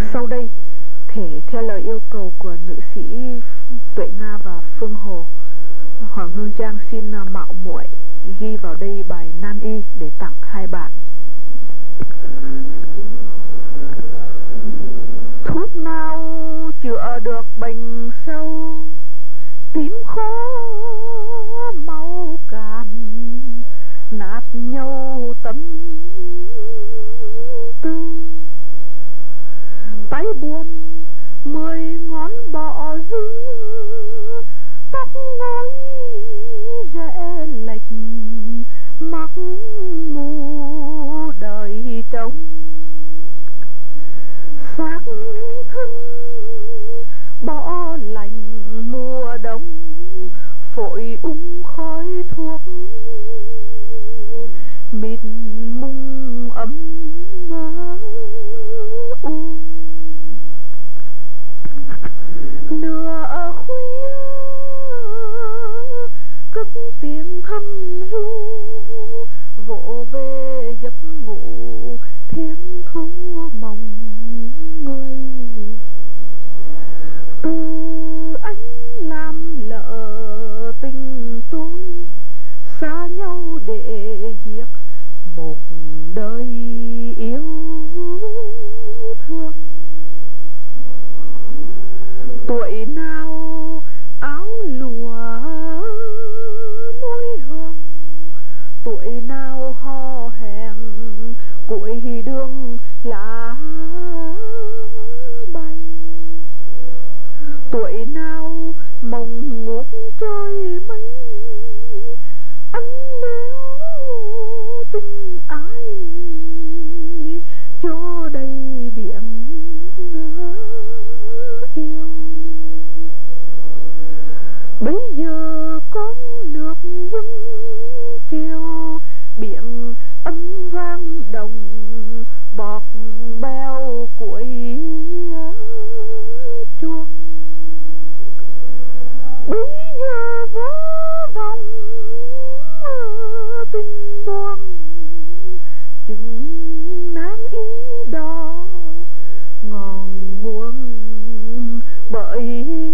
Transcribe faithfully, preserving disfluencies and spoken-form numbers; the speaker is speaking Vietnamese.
Sau đây, thể theo lời yêu cầu của nữ sĩ Tuệ Nga và Phương Hồ, Hoàng Hương Trang xin mạo muội ghi vào đây bài nan y để tặng hai bạn. Thuốc nào chữa được bệnh sâu, tím khô máu càn, nát nhau tâm tư. Tay buồn mười ngón bỏ dư, tóc ngối rẽ lệch, mắt mù đời trống. Xác thân bỏ lạnh mùa đông, phổi ung khói thuốc, mịt mùng ấm u. Nửa khuya cất tiếng thầm ru, vỗ về giấc ngủ thiên thu mộng người. Từ anh làm lỡ tình tôi, xa nhau để giết một đời yêu thương. Tuổi nào áo lụa núi hương, tuổi nào hò hẹn cuối đường lá bay. Tuổi nào mộng ngút trời mây, anh nếu tình ai cho đầy biển yêu. Bây giờ con nước dâng triều, biển âm vang đồng bọt bèo cuối chuông. Bây giờ vô vọng tình buồn, chừng nắng ý đỏ ngọn nguồn bởi